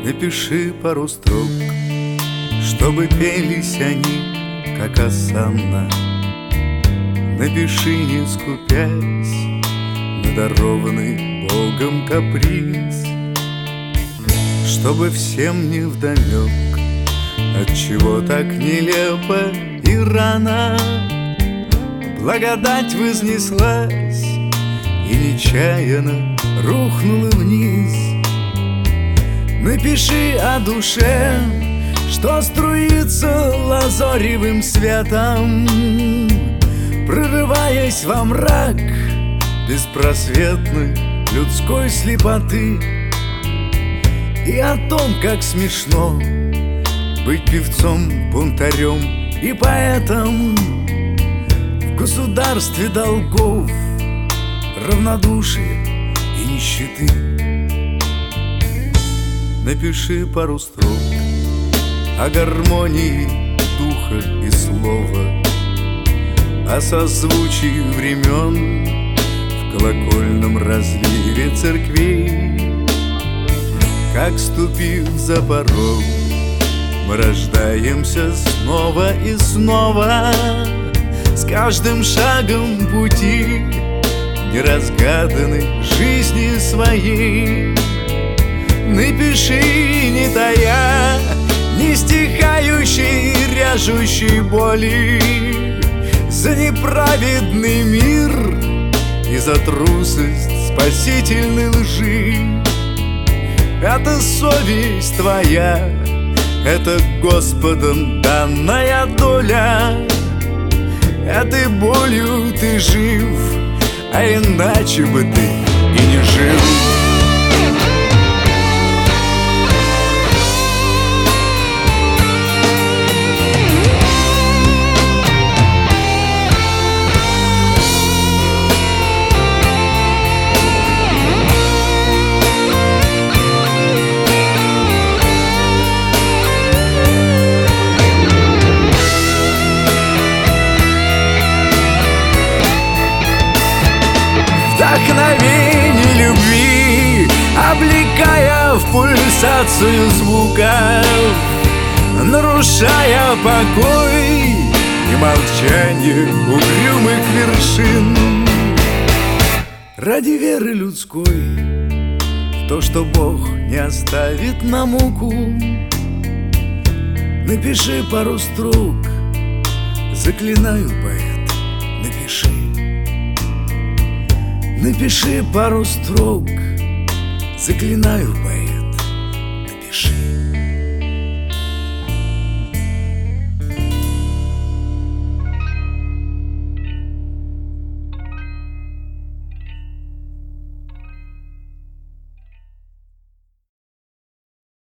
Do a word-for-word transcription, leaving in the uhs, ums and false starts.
Напиши пару строк, чтобы пелись они, как осанна. Напиши, не скупясь, на дарованный Богом каприз, чтобы всем не вдомек, отчего так нелепо и рано благодать вознеслась и нечаянно рухнула вниз. Напиши о душе, что струится лазоревым светом, прорываясь во мрак беспросветной людской слепоты. И о том, как смешно быть певцом, бунтарем и поэтом в государстве долгов, равнодушия и нищеты. Напиши пару строк о гармонии духа и слова, о созвучии времен в колокольном разливе церквей. Как, ступив за порог, мы рождаемся снова и снова, с каждым шагом пути неразгаданной жизни своей. Напиши, не тая, не стихающей, ряжущей боли, за неправедный мир и за трусость спасительной лжи. Это совесть твоя, это Господом данная доля. Этой болью ты жив, а иначе бы ты и не жил. Вдохновение любви, облекая в пульсацию звуков, нарушая покой и молчание угрюмых вершин. Ради веры людской в то, что Бог не оставит на муку, напиши пару строк, заклинаю, поэт, напиши. Напиши пару строк, заклинаю, поэт, напиши.